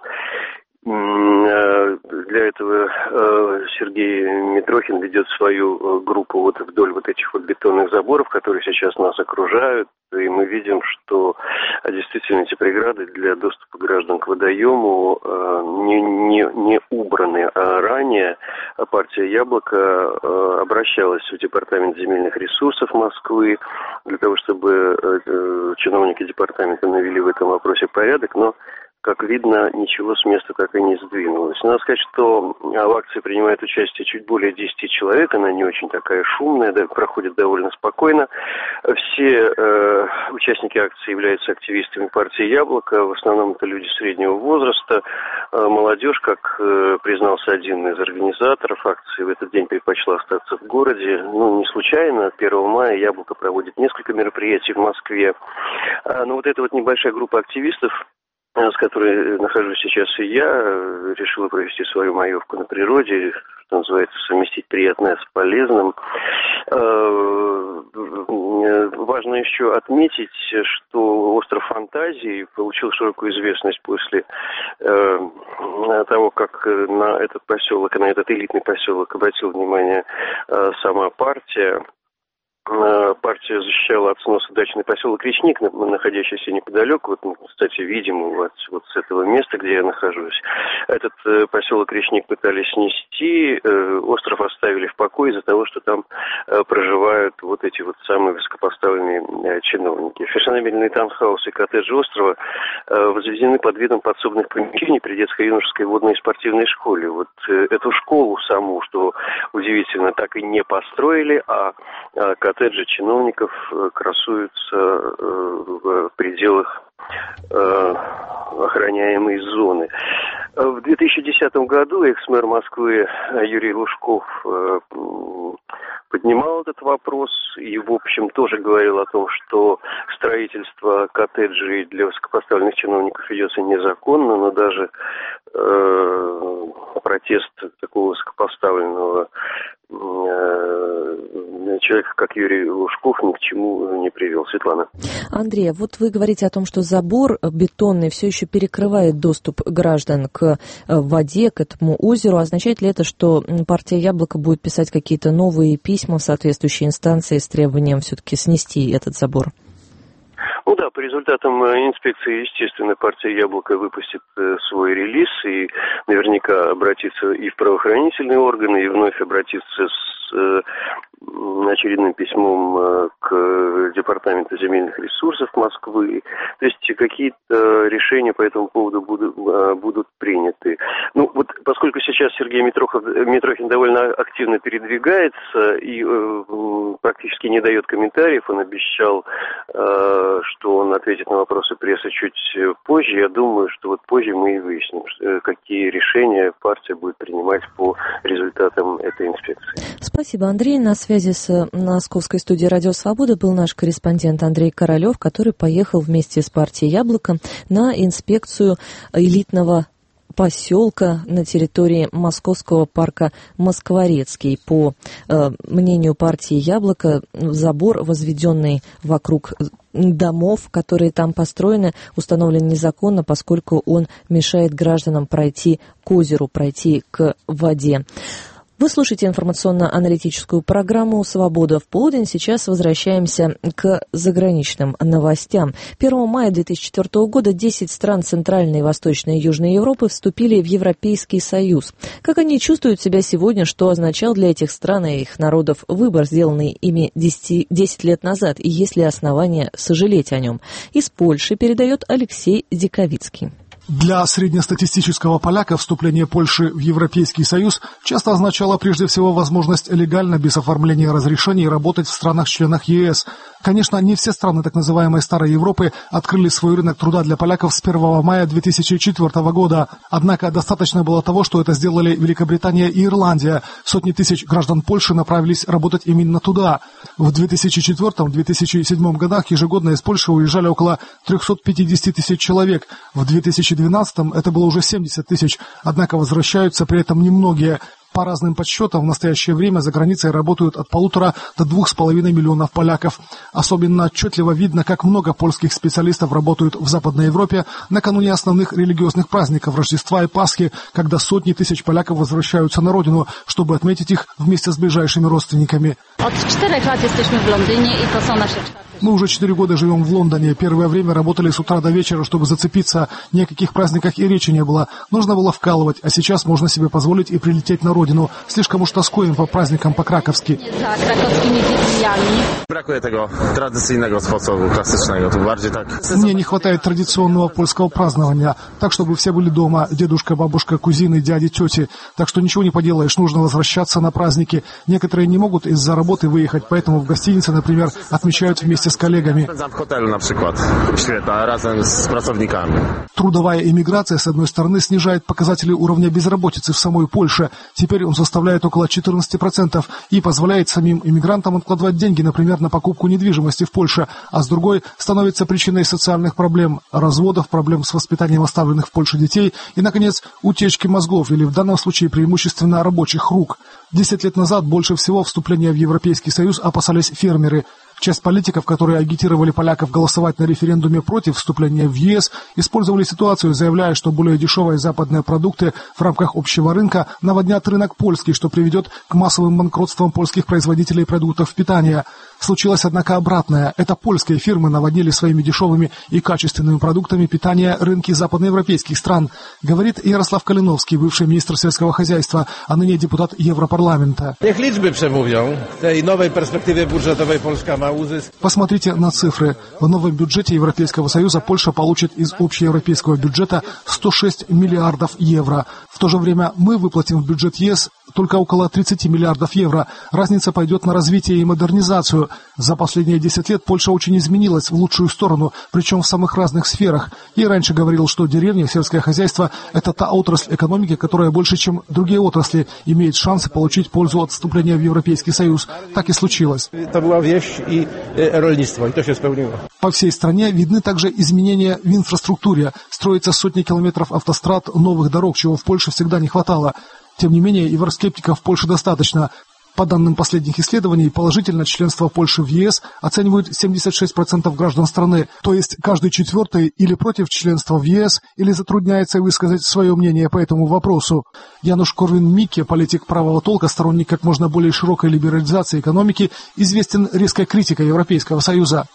Для этого Сергей Митрохин ведет свою группу вот вдоль вот этих вот бетонных заборов, которые сейчас нас окружают, и мы видим, что действительно эти преграды для доступа граждан к водоему не убраны. А ранее партия «Яблоко» обращалась в Департамент земельных ресурсов Москвы для того, чтобы чиновники департамента навели в этом вопросе порядок, но, как видно, ничего с места так и не сдвинулось. Надо сказать, что в акции принимает участие чуть более 10 человек, она не очень такая шумная, проходит довольно спокойно. Все участники акции являются активистами партии «Яблоко», в основном это люди среднего возраста. Молодежь, как признался один из организаторов акции, в этот день предпочла остаться в городе. Не случайно, 1 мая «Яблоко» проводит несколько мероприятий в Москве. Но вот эта вот небольшая группа активистов, с которой нахожусь сейчас и я, решила провести свою маевку на природе, что называется, совместить приятное с полезным. Важно еще отметить, что остров Фантазии получил широкую известность после того, как на этот поселок, на этот элитный поселок обратила внимание сама партия. Партия защищала от сноса дачный поселок Речник, находящийся неподалеку. Вот, кстати, видим вот с этого места, где я нахожусь. Этот поселок Речник пытались снести, остров оставили в покое из-за того, что там проживают вот эти вот самые высокопоставленные чиновники. Фешенебельные таунхаусы и коттеджи острова возведены под видом подсобных помещений при детско-юношеской водной и спортивной школе. Вот эту школу саму, что удивительно, так и не построили, а коттеджи чиновников красуются в пределах охраняемой зоны. В 2010 году экс-мэр Москвы Юрий Лужков поднимал этот вопрос и, в общем, тоже говорил о том, что строительство коттеджей для высокопоставленных чиновников ведется незаконно, но даже протест такого высокопоставленного человека, как Юрий Лужков, ни к чему не привел. Светлана. Андрей, вот вы говорите о том, что забор бетонный все еще перекрывает доступ граждан к воде, к этому озеру. Означает ли это, что партия «Яблоко» будет писать какие-то новые письма в соответствующие инстанции с требованием все-таки снести этот забор? Ну да, по результатам инспекции, естественно, партия «Яблоко» выпустит свой релиз и наверняка обратится и в правоохранительные органы, и вновь обратится с очередным письмом к Департаменту земельных ресурсов Москвы. То есть какие-то решения по этому поводу будут приняты. Ну, вот поскольку сейчас Сергей Митрохин довольно активно передвигается и практически не дает комментариев, он обещал, что он ответит на вопросы прессы чуть позже. Я думаю, что вот позже мы и выясним, какие решения партия будет принимать по результатам этой инспекции. Спасибо, Андрей. На связи с московской студией «Радио Свобода» был наш корреспондент Андрей Королев, который поехал вместе с партией «Яблоко» на инспекцию элитного поселка на территории московского парка Москворецкий. По мнению партии «Яблоко», забор, возведенный вокруг домов, которые там построены, установлен незаконно, поскольку он мешает гражданам пройти к озеру, пройти к воде. Вы слушаете информационно-аналитическую программу «Свобода в полдень». Сейчас возвращаемся к заграничным новостям. 1 мая 2004 года 10 стран Центральной, Восточной и Южной Европы вступили в Европейский Союз. Как они чувствуют себя сегодня, что означал для этих стран и их народов выбор, сделанный ими 10 лет назад, и есть ли основания сожалеть о нем? Из Польши передает Алексей Диковицкий. Для среднестатистического поляка вступление Польши в Европейский Союз часто означало прежде всего возможность легально, без оформления разрешений, работать в странах-членах ЕС. Конечно, не все страны так называемой Старой Европы открыли свой рынок труда для поляков с 1 мая 2004 года. Однако достаточно было того, что это сделали Великобритания и Ирландия. Сотни тысяч граждан Польши направились работать именно туда. В 2004-2007 годах ежегодно из Польши уезжали около 350 тысяч человек. В 2012 это было уже 70 тысяч, однако возвращаются при этом немногие. По разным подсчетам, в настоящее время за границей работают от 1,5 до 2,5 миллионов поляков. Особенно отчетливо видно, как много польских специалистов работают в Западной Европе накануне основных религиозных праздников Рождества и Пасхи, когда сотни тысяч поляков возвращаются на родину, чтобы отметить их вместе с ближайшими родственниками. Мы уже 4 года живем в Лондоне. Первое время работали с утра до вечера, чтобы зацепиться. Ни о каких праздниках и речи не было. Нужно было вкалывать, а сейчас можно себе позволить и прилететь на родину. Слишком уж тоскуем по праздникам по-краковски. Мне не хватает традиционного польского празднования. Так, чтобы все были дома. Дедушка, бабушка, кузины, дяди, тети. Так что ничего не поделаешь, нужно возвращаться на праздники. Некоторые не могут из-за работы выехать, поэтому в гостинице, например, отмечают вместе с коллегами. Трудовая иммиграция, с одной стороны, снижает показатели уровня безработицы в самой Польше. Теперь он составляет около 14% и позволяет самим иммигрантам откладывать деньги, например, на покупку недвижимости в Польше, а с другой становится причиной социальных проблем, разводов, проблем с воспитанием оставленных в Польше детей и, наконец, утечки мозгов или, в данном случае, преимущественно рабочих рук. 10 лет назад больше всего вступления в Европейский Союз опасались фермеры. Часть политиков, которые агитировали поляков голосовать на референдуме против вступления в ЕС, использовали ситуацию, заявляя, что более дешевые западные продукты в рамках общего рынка наводнят рынок польский, что приведет к массовым банкротствам польских производителей продуктов питания. Случилось, однако, обратное. Это польские фирмы наводнили своими дешевыми и качественными продуктами питания рынки западноевропейских стран, говорит Ярослав Калиновский, бывший министр сельского хозяйства, а ныне депутат Европарламента. Посмотрите на цифры. В новом бюджете Европейского Союза Польша получит из общеевропейского бюджета 106 миллиардов евро. В то же время мы выплатим в бюджет ЕС только около 30 миллиардов евро. Разница пойдет на развитие и модернизацию. За последние 10 лет Польша очень изменилась в лучшую сторону, причем в самых разных сферах. Я раньше говорил, что деревня, сельское хозяйство – это та отрасль экономики, которая больше, чем другие отрасли, имеет шансы получить пользу от вступления в Европейский Союз. Так и случилось. Это была вещь и рольництво, и то все исполнило. По всей стране видны также изменения в инфраструктуре. Строятся сотни километров автострад, новых дорог, чего в Польше всегда не хватало. Тем не менее, евроскептиков в Польше достаточно. По данным последних исследований, положительно членство Польши в ЕС оценивают 76% граждан страны, то есть каждый четвертый или против членства в ЕС, или затрудняется высказать свое мнение по этому вопросу. Януш Корвин-Микке, политик правого толка, сторонник как можно более широкой либерализации экономики, известен резкой критикой Европейского Союза.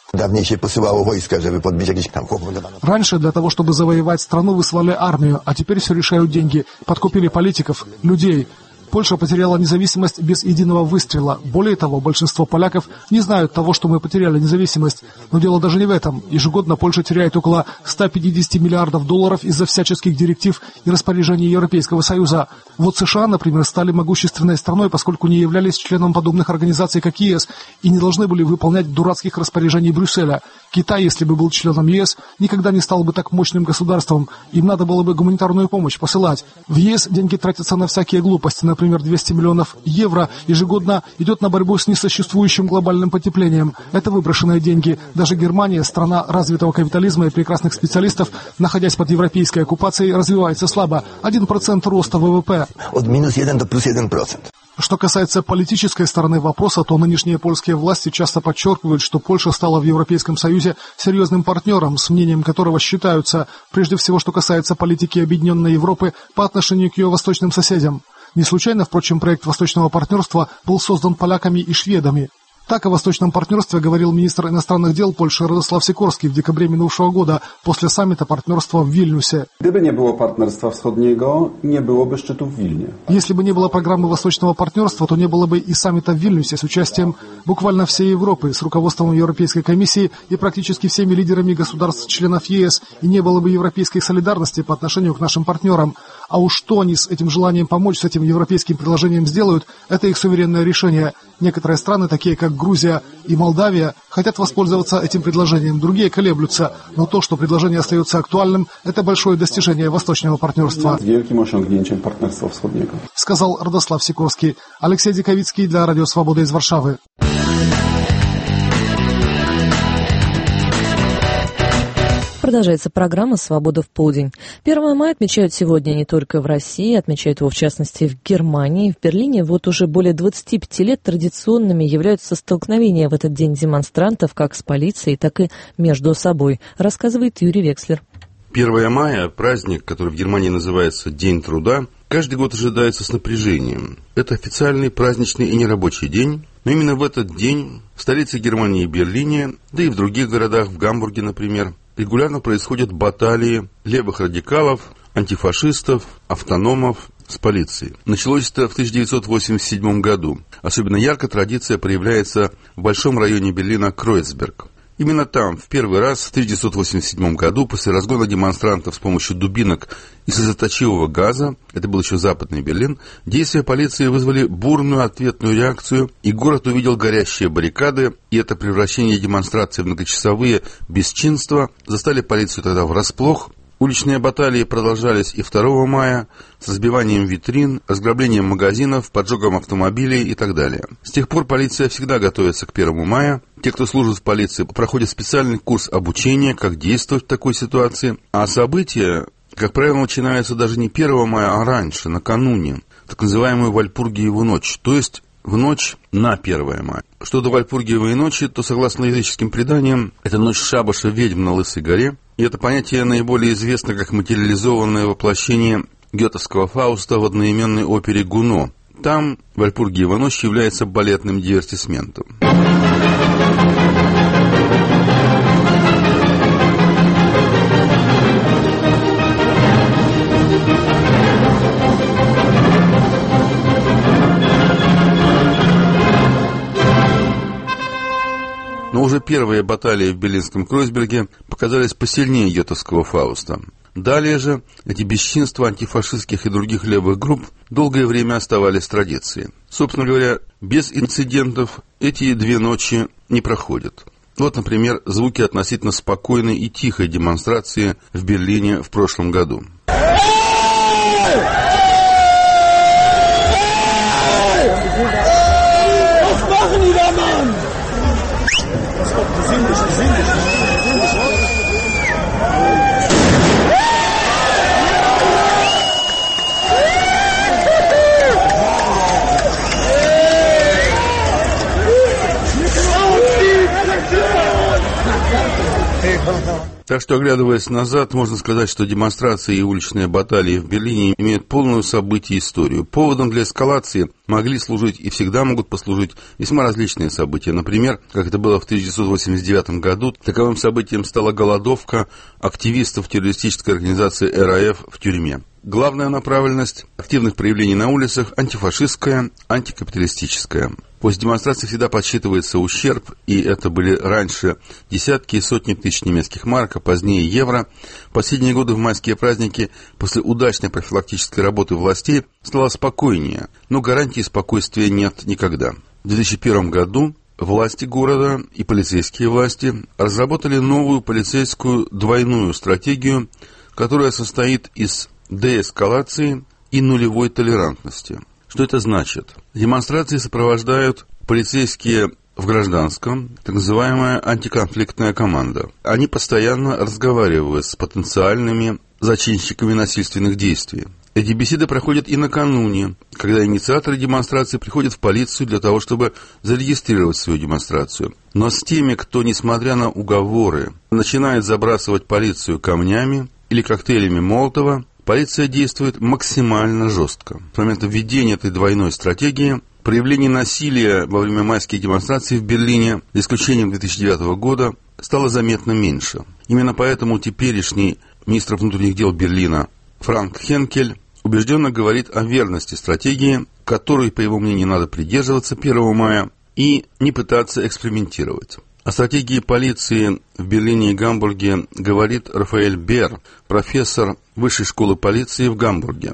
Раньше для того, чтобы завоевать страну, выслали армию, а теперь все решают деньги, подкупили политиков, людей. Польша потеряла независимость без единого выстрела. Более того, большинство поляков не знают того, что мы потеряли независимость. Но дело даже не в этом. Ежегодно Польша теряет около 150 миллиардов долларов из-за всяческих директив и распоряжений Европейского Союза. Вот США, например, стали могущественной страной, поскольку не являлись членом подобных организаций, как ЕС, и не должны были выполнять дурацких распоряжений Брюсселя. Китай, если бы был членом ЕС, никогда не стал бы так мощным государством. Им надо было бы гуманитарную помощь посылать. В ЕС деньги тратятся на всякие глупости. Например, 200 миллионов евро ежегодно идет на борьбу с несуществующим глобальным потеплением. Это выброшенные деньги. Даже Германия, страна развитого капитализма и прекрасных специалистов, находясь под европейской оккупацией, развивается слабо. 1% роста ВВП. От минус 1 до плюс 1%. Что касается политической стороны вопроса, то нынешние польские власти часто подчеркивают, что Польша стала в Европейском Союзе серьезным партнером, с мнением которого считаются, прежде всего, что касается политики Объединенной Европы по отношению к ее восточным соседям. Не случайно, впрочем, проект Восточного партнерства был создан поляками и шведами. Так о Восточном партнерстве говорил министр иностранных дел Польши Радослав Sikorski в декабре минувшего года после саммита партнерства в Вильнюсе. Gdyby nie było partnerstwa wschodniego, nie byłoby szczytu w Wilnie. Если бы не было программы Восточного партнерства, то не было бы и саммита в Вильнюсе с участием буквально всей Европы, с руководством Европейской комиссии и практически всеми лидерами государств-членов ЕС, и не было бы европейской солидарности по отношению к нашим партнерам. А уж что они с этим желанием помочь, с этим европейским предложением сделают, это их суверенное решение. Некоторые страны, такие как Грузия и Молдавия, хотят воспользоваться этим предложением, другие колеблются. Но то, что предложение остается актуальным, это большое достижение Восточного партнерства. Сказал Радослав Sikorski. Алексей Диковицкий для Радио Свобода из Варшавы. Продолжается программа «Свобода в полдень». 1 мая отмечают сегодня не только в России, отмечают его в частности в Германии. В Берлине вот уже более 25 лет традиционными являются столкновения в этот день демонстрантов как с полицией, так и между собой, рассказывает Юрий Векслер. 1 мая, праздник, который в Германии называется День труда, каждый год ожидается с напряжением. Это официальный праздничный и нерабочий день, но именно в этот день в столице Германии Берлине, да и в других городах, в Гамбурге, например, регулярно происходят баталии левых радикалов, антифашистов, автономов с полицией. Началось это в 1987 году. Особенно ярко традиция проявляется в большом районе Берлина Кройцберг. Именно там в первый раз в 1987 году после разгона демонстрантов с помощью дубинок и слезоточивого газа, это был еще Западный Берлин, действия полиции вызвали бурную ответную реакцию, и город увидел горящие баррикады, и это превращение демонстраций в многочасовые бесчинства застали полицию тогда врасплох. Уличные баталии продолжались и 2 мая с разбиванием витрин, разграблением магазинов, поджогом автомобилей и так далее. С тех пор полиция всегда готовится к 1 мая. Те, кто служит в полиции, проходят специальный курс обучения, как действовать в такой ситуации. А события, как правило, начинаются даже не 1 мая, а раньше, накануне, так называемую Вальпургиеву ночь, то есть в ночь на 1 мая. Что до Вальпургиевой ночи, то, согласно языческим преданиям, это ночь шабаша ведьм на Лысой горе, и это понятие наиболее известно как материализованное воплощение гетовского Фауста в одноименной опере «Гуно». Там Вальпургиева ночь является балетным дивертисментом. Но уже первые баталии в берлинском Кройцберге показались посильнее гетовского Фауста. Далее же эти бесчинства антифашистских и других левых групп долгое время оставались традицией. Собственно говоря, без инцидентов эти 2 ночи не проходят. Вот, например, звуки относительно спокойной и тихой демонстрации в Берлине в прошлом году. Так что, оглядываясь назад, можно сказать, что демонстрации и уличные баталии в Берлине имеют полную событие историю. Поводом для эскалации могли служить и всегда могут послужить весьма различные события. Например, как это было в 1989 году, таковым событием стала голодовка активистов террористической организации РАФ в тюрьме. Главная направленность активных проявлений на улицах – антифашистская, антикапиталистическая. После демонстрации всегда подсчитывается ущерб, и это были раньше десятки и сотни тысяч немецких марок, а позднее евро. В последние годы в майские праздники после удачной профилактической работы властей стало спокойнее, но гарантии спокойствия нет никогда. В 2001 году власти города и полицейские власти разработали новую полицейскую двойную стратегию, которая состоит из деэскалации и нулевой толерантности. Что это значит? Демонстрации сопровождают полицейские в гражданском, так называемая антиконфликтная команда. Они постоянно разговаривают с потенциальными зачинщиками насильственных действий. Эти беседы проходят и накануне, когда инициаторы демонстрации приходят в полицию для того, чтобы зарегистрировать свою демонстрацию. Но с теми, кто, несмотря на уговоры, начинает забрасывать полицию камнями или коктейлями Молотова, полиция действует максимально жестко. С момента введения этой двойной стратегии проявлений насилия во время майских демонстраций в Берлине, за исключением 2009 года, стало заметно меньше. Именно поэтому теперешний министр внутренних дел Берлина Франк Хенкель убежденно говорит о верности стратегии, которой, по его мнению, надо придерживаться 1 мая и не пытаться экспериментировать. О стратегии полиции в Берлине и Гамбурге говорит Рафаэль Бер, профессор Высшей школы полиции в Гамбурге.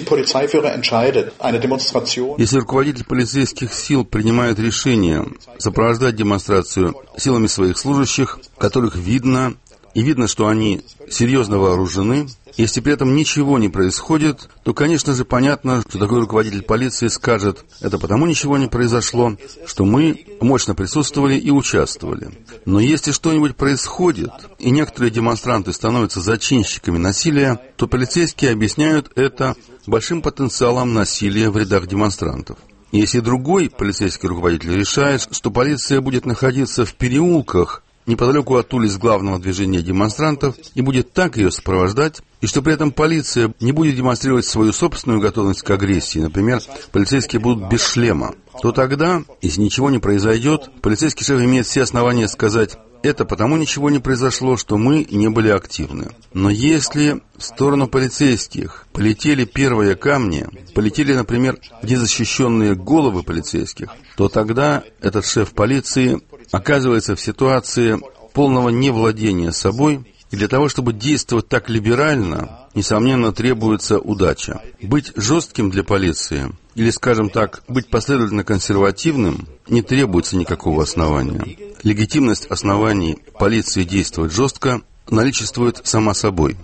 Если руководитель полицейских сил принимает решение сопровождать демонстрацию силами своих служащих, которых видно, и видно, что они серьезно вооружены, если при этом ничего не происходит, то, конечно же, понятно, что такой руководитель полиции скажет: это потому ничего не произошло, что мы мощно присутствовали и участвовали. Но если что-нибудь происходит, и некоторые демонстранты становятся зачинщиками насилия, то полицейские объясняют это большим потенциалом насилия в рядах демонстрантов. Если другой полицейский руководитель решает, что полиция будет находиться в переулках неподалеку от улиц главного движения демонстрантов и будет так ее сопровождать, и что при этом полиция не будет демонстрировать свою собственную готовность к агрессии, например, полицейские будут без шлема, то тогда, если ничего не произойдет, полицейский шеф имеет все основания сказать: это потому ничего не произошло, что мы не были активны. Но если в сторону полицейских полетели первые камни, полетели, например, незащищенные головы полицейских, то тогда этот шеф полиции оказывается в ситуации полного невладения собой, и для того, чтобы действовать так либерально, несомненно, требуется удача. Быть жестким для полиции, или, скажем так, быть последовательно консервативным, не требуется никакого основания. Легитимность оснований полиции действовать жестко наличествует сама собой.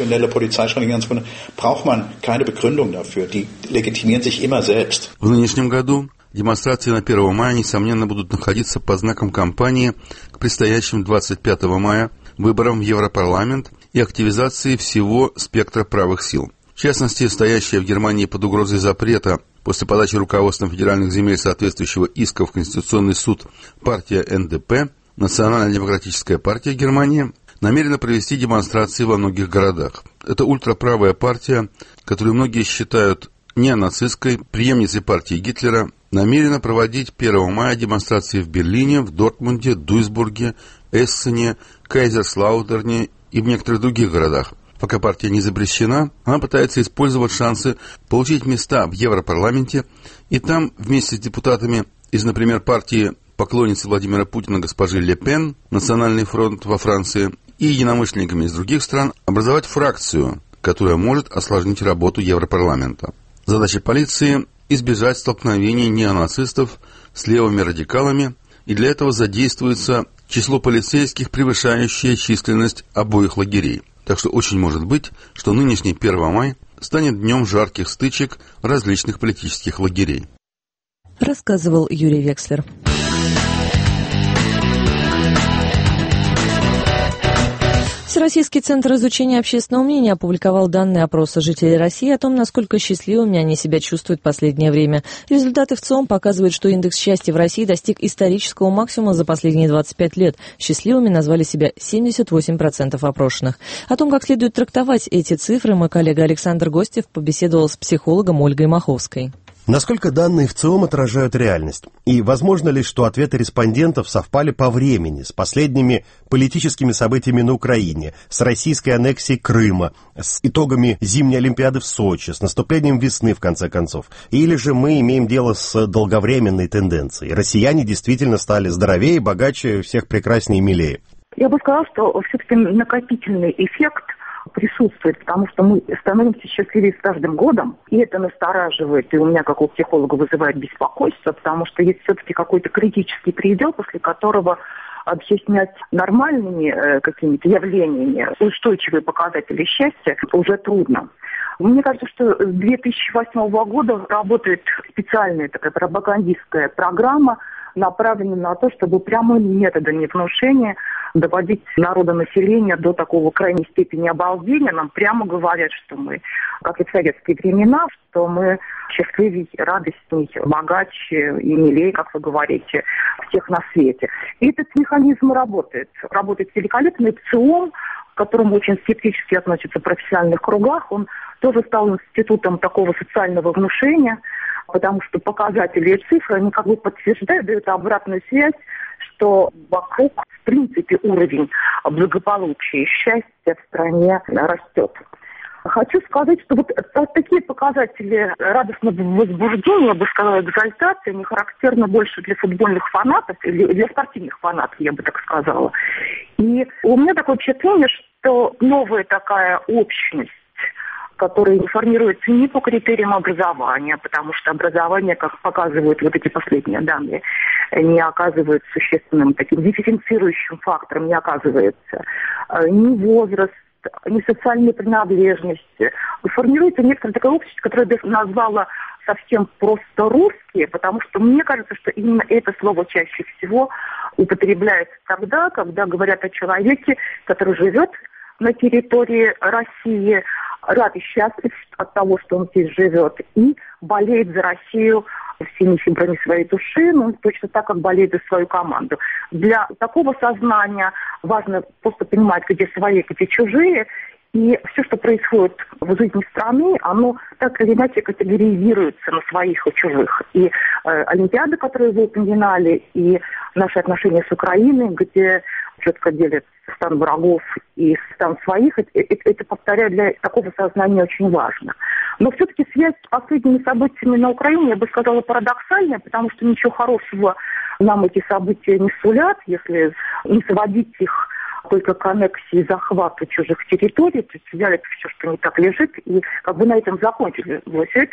В нынешнем году демонстрации на 1 мая, несомненно, будут находиться под знаком кампании к предстоящим 25 мая выборам в Европарламент и активизации всего спектра правых сил. В частности, стоящая в Германии под угрозой запрета после подачи руководством федеральных земель соответствующего иска в Конституционный суд партия НДП, Национально-демократическая партия Германии, намерена провести демонстрации во многих городах. Это ультраправая партия, которую многие считают неонацистской, преемницей партии Гитлера, намерена проводить 1 мая демонстрации в Берлине, в Дортмунде, Дуйсбурге, Эссене, Кайзерслаутерне и в некоторых других городах. Пока партия не запрещена, она пытается использовать шансы получить места в Европарламенте и там вместе с депутатами из, например, партии поклонницы Владимира Путина госпожи Ле Пен, Национальный фронт во Франции, и единомышленниками из других стран образовать фракцию, которая может осложнить работу Европарламента. Задача полиции – избежать столкновений неонацистов с левыми радикалами, и для этого задействуется число полицейских, превышающее численность обоих лагерей. Так что очень может быть, что нынешний 1 мая станет днем жарких стычек различных политических лагерей. Рассказывал Юрий Векслер. Всероссийский центр изучения общественного мнения опубликовал данные опроса жителей России о том, насколько счастливыми они себя чувствуют в последнее время. Результаты ВЦИОМ показывают, что индекс счастья в России достиг исторического максимума за последние 25 лет. Счастливыми назвали себя 78% опрошенных. О том, как следует трактовать эти цифры, мой коллега Александр Гостев побеседовал с психологом Ольгой Маховской. Насколько данные в ЦИОМ отражают реальность? И возможно ли, что ответы респондентов совпали по времени с последними политическими событиями на Украине, с российской аннексией Крыма, с итогами зимней Олимпиады в Сочи, с наступлением весны, в конце концов? Или же мы имеем дело с долговременной тенденцией? Россияне действительно стали здоровее, богаче, всех прекраснее и милее? Я бы сказала, что все-таки накопительный эффект присутствует, потому что мы становимся счастливее с каждым годом, и это настораживает, и у меня, как у психолога, вызывает беспокойство, потому что есть все-таки какой-то критический предел, после которого объяснять нормальными какими-то явлениями устойчивые показатели счастья уже трудно. Мне кажется, что с 2008 года работает специальная такая пропагандистская программа, направленная на то, чтобы прямыми методами внушения доводить народонаселение до такого крайней степени обалдения. Нам прямо говорят, что мы, как и в советские времена, что мы счастливее, радостней, богаче и милее, как вы говорите, всех на свете. И этот механизм работает. Работает великолепно. И ЦИОМ, к которому очень скептически относятся в профессиональных кругах, он тоже стал институтом такого социального внушения, потому что показатели и цифры, они как бы подтверждают, дают обратную связь, что вокруг, в принципе, уровень благополучия и счастья в стране растет. Хочу сказать, что вот такие показатели радостного возбуждения, я бы сказала, экзальтации, не характерны больше для футбольных фанатов или для спортивных фанатов, я бы так сказала. И у меня такое впечатление, что новая такая общность, которые не формируются ни по критериям образования, потому что образование, как показывают вот эти последние данные, не оказывает существенным таким дифференцирующим фактором, не оказывается ни возраст, ни социальной принадлежности. Формируется некоторое такое общество, которое я назвала совсем просто русские, потому что мне кажется, что именно это слово чаще всего употребляется тогда, когда говорят о человеке, который живет на территории России, рад и счастлив от того, что он здесь живет, и болеет за Россию всеми фибрами своей души, ну, точно так, как болеет за свою команду. Для такого сознания важно просто понимать, где свои, где чужие, и все, что происходит в жизни страны, оно так или иначе категоризируется на своих и чужих. И Олимпиады, которые вы упоминали, и наши отношения с Украиной, где четко делят стан врагов и стан своих, это, повторяю, для такого сознания очень важно. Но все-таки связь с последними событиями на Украине, я бы сказала, парадоксальная, потому что ничего хорошего нам эти события не сулят, если не сводить их только к аннексии и захвату чужих территорий, то есть взяли все, что не так лежит, и как бы на этом закончили.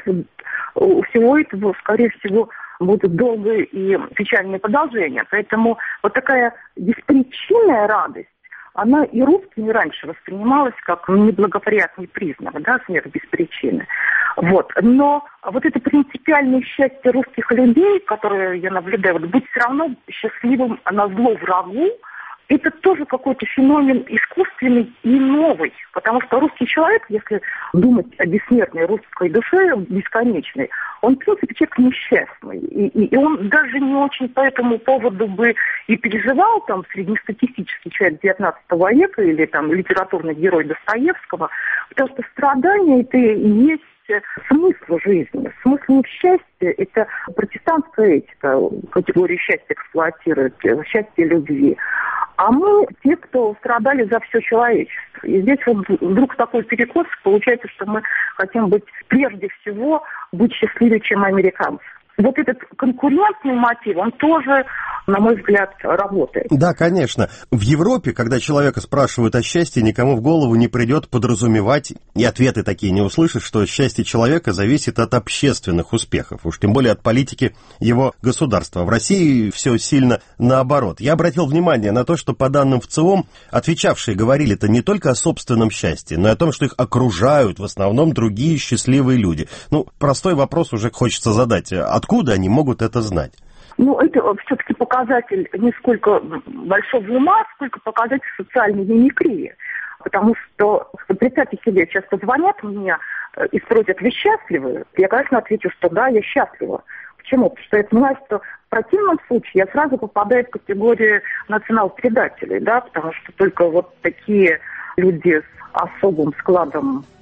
У всего этого, скорее всего, будет долгое и печальное продолжение. Поэтому вот такая беспричинная радость, она и русскими раньше воспринималась как неблагоприятный признак, да, смерть без причины. Вот. Но вот это принципиальное счастье русских людей, которое я наблюдаю, вот быть все равно счастливым назло врагу, это тоже какой-то феномен искусственный и новый, потому что русский человек, если думать о бессмертной русской душе, бесконечной, он, в принципе, человек несчастный, и он даже не очень по этому поводу бы и переживал, там, среднестатистический человек XIX века или там литературный герой Достоевского, потому что страдания это и есть смысл жизни. Смысл счастья – это протестантская этика, категорию счастья эксплуатирует, счастье любви. А мы те, кто страдали за все человечество. И здесь вот вдруг такой перекос, получается, что мы хотим быть прежде всего быть счастливее, чем американцы. Вот этот конкурентный мотив, он тоже, на мой взгляд, работает. Да, конечно. В Европе, когда человека спрашивают о счастье, никому в голову не придет подразумевать, и ответы такие не услышишь, что счастье человека зависит от общественных успехов, уж тем более от политики его государства. В России все сильно наоборот. Я обратил внимание на то, что по данным в ЦИОМ, отвечавшие говорили-то не только о собственном счастье, но и о том, что их окружают в основном другие счастливые люди. Ну, простой вопрос уже хочется задать. Откуда они могут это знать? Ну, это все-таки показатель не сколько большого ума, сколько показатель социальной мимикрии. Потому что, представьте себе, сейчас позвонят мне и спросят, вы счастливы? Я, конечно, отвечу, что да, я счастлива. Почему? Потому что я понимаю, что в противном случае я сразу попадаю в категорию национал-предателей, да, потому что только вот такие люди с особым складом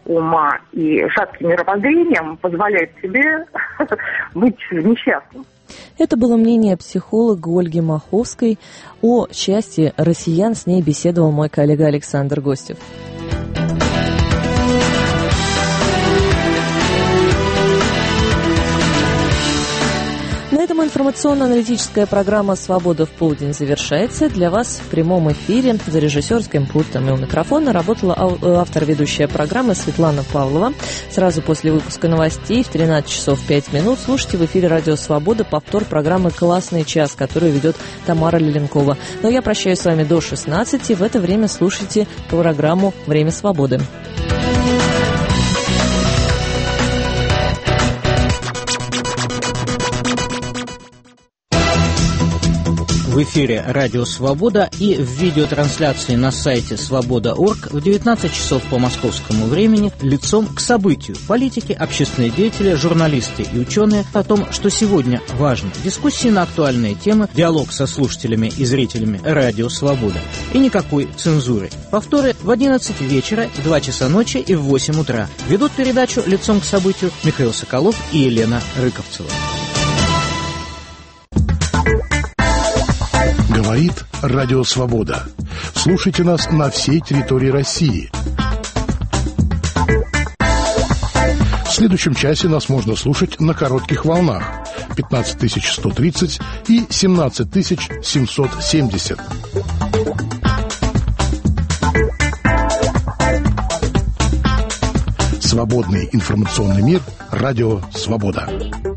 ума и шатким мировоззрением позволяет себе быть несчастным. Это было мнение психолога Ольги Маховской. О счастье россиян с ней беседовал мой коллега Александр Гостев. На этом информационно-аналитическая программа «Свобода в полдень» завершается. Для вас в прямом эфире за режиссерским пультом и у микрофона работала автор-ведущая программы Светлана Павлова. Сразу после выпуска новостей в 13 часов 5 минут слушайте в эфире «Радио Свобода» повтор программы «Классный час», которую ведет Тамара Леленкова. Но я прощаюсь с вами до 16. В это время слушайте программу «Время свободы». В эфире «Радио Свобода» и в видеотрансляции на сайте свобода.орг в 19 часов по московскому времени «Лицом к событию». Политики, общественные деятели, журналисты и ученые о том, что сегодня важно. Дискуссии на актуальные темы, диалог со слушателями и зрителями «Радио Свобода». И никакой цензуры. Повторы в 11 вечера, в 2 часа ночи и в 8 утра. Ведут передачу «Лицом к событию» Михаил Соколов и Елена Рыковцева. Говорит Радио Свобода. Слушайте нас на всей территории России. В следующем часе нас можно слушать на коротких волнах 15130 и 17770. Свободный информационный мир. Радио Свобода.